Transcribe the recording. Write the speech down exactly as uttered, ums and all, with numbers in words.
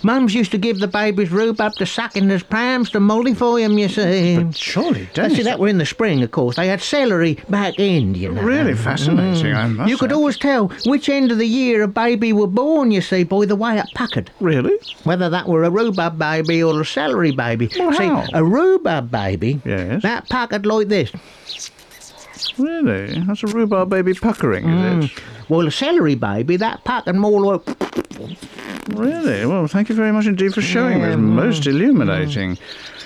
Mums used to give the babies rhubarb to suck in the prams to mollify 'em, you see. But surely, That's Dennis... it, that were in the spring, of course. They had celery back end, you know. Really fascinating, I must You could say. always tell which end of the year a baby were born, you see, by the way it puckered. Really? Whether that were a rhubarb baby or a celery baby. Well, see, how? a rhubarb baby, Yes. that puckered like this. Really? That's a rhubarb baby puckering, is it? While a celery baby, that puckered more like... Really? Well, thank you very much indeed for showing me. It's most illuminating.